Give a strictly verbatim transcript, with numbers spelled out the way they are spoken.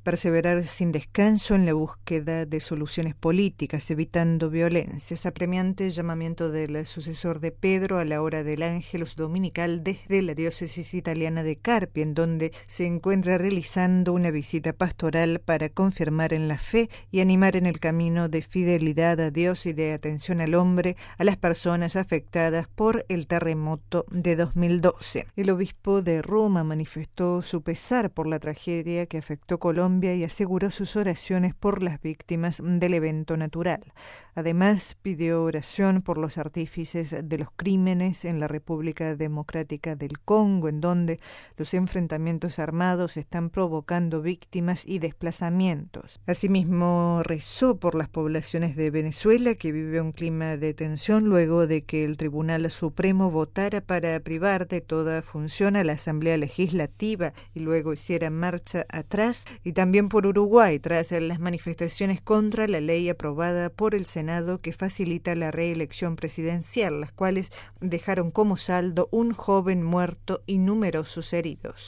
perseverar sin descanso en la búsqueda de soluciones políticas, evitando violencias. Apremiante llamamiento del sucesor de Pedro a la hora del Ángelus Dominical desde la diócesis italiana de Carpi, en donde se encuentra realizando una visita pastoral para confirmar en la fe y animar en el camino de fidelidad a Dios y de atención al hombre a las personas afectadas por el terremoto de dos mil doce. El obispo de Roma manifestó su pesar por la tragedia que afectó Colombia y aseguró sus oraciones por las víctimas del evento natural. Además, pidió oración por los artífices de los crímenes en la República Democrática del Congo, en donde los enfrentamientos armados están provocando víctimas y desplazamientos. Asimismo, rezó por las poblaciones de Venezuela, que vive un clima de tensión luego de que el Tribunal Supremo votara para privar de toda función a la Asamblea Legislativa y luego hiciera marcha atrás, y también por Uruguay, tras las manifestaciones contra la ley aprobada por el Senado que facilita la reelección presidencial, las cuales dejaron como saldo un joven muerto y numerosos heridos.